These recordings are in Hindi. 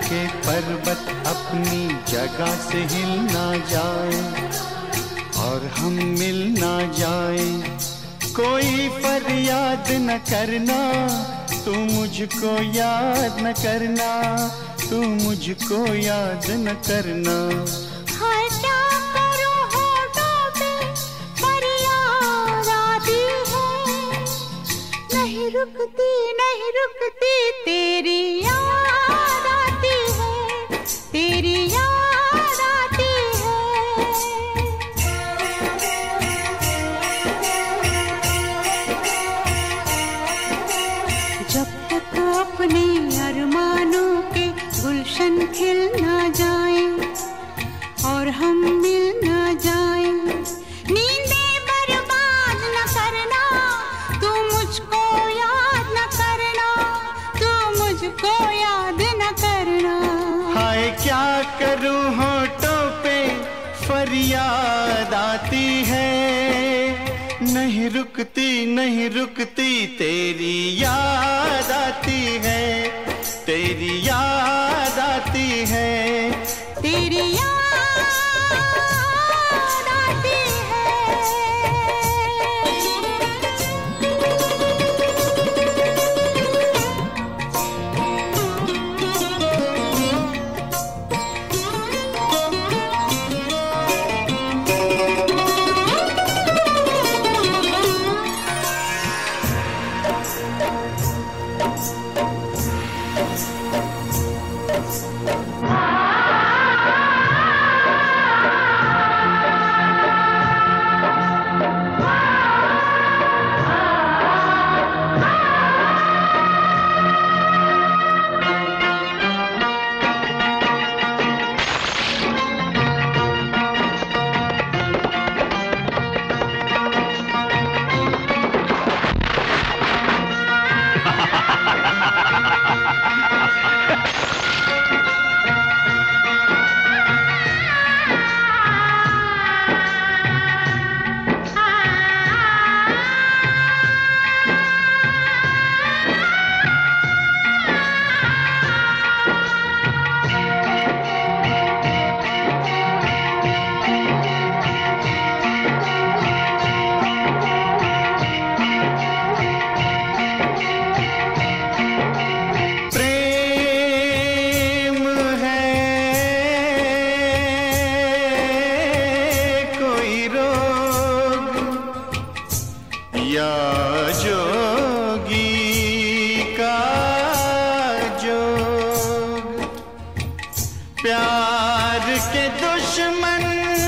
के पर्वत अपनी जगह से हिल ना जाए और हम मिल ना जाए, कोई फरियाद न करना, तू मुझको याद न करना, तू मुझको याद न करना। हाय क्या करूं होठों पे फरियाद आती है, नहीं रुकती नहीं रुकती तेरी याद आती है, तेरी याद आती है। जब तक अपने अरमानों के गुलशन खिल ना जाए और हम मिल ना जाए, नींदें बर्बाद न करना, तू मुझको याद न करना, तू मुझको याद न करना। हाय क्या करूं होठों पे फरियाद आती है, नहीं रुकती नहीं रुकती तेरी याद आती है, तेरी याद आती है, तेरी याद आती है। प्यार के दुश्मन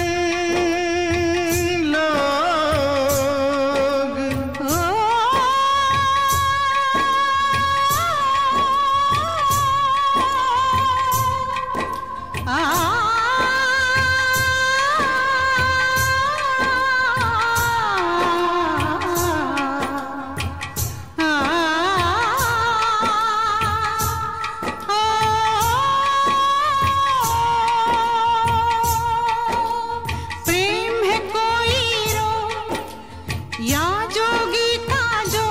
लोग या जोगी का जो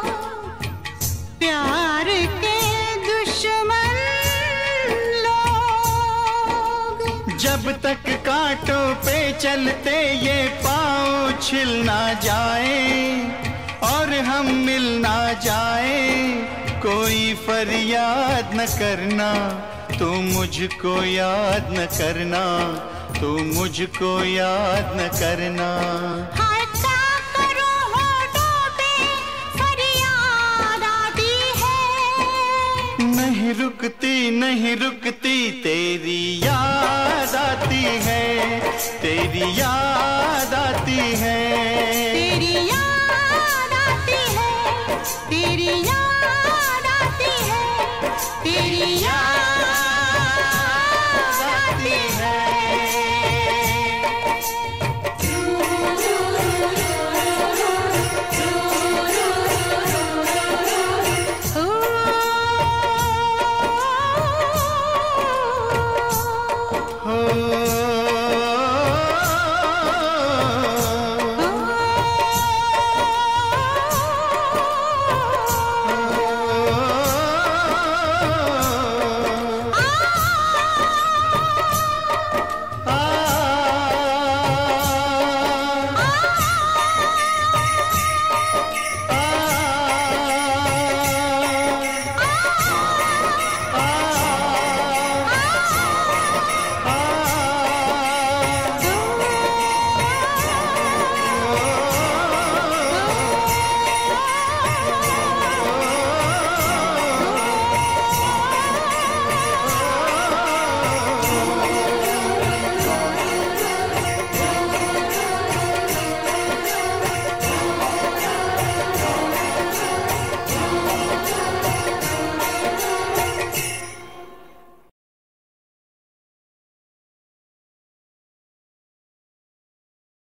प्यार के दुश्मन लोग। जब तक कांटों पे चलते ये पाँव छिल ना जाए और हम मिल ना जाए, कोई फरियाद न करना, तू मुझको याद न करना, तू मुझको याद न करना। नहीं रुकती नहीं रुकती तेरी याद आती है, तेरी याद आती है, तेरी याद आती है, तेरी याद आती है, तेरी याद आती है।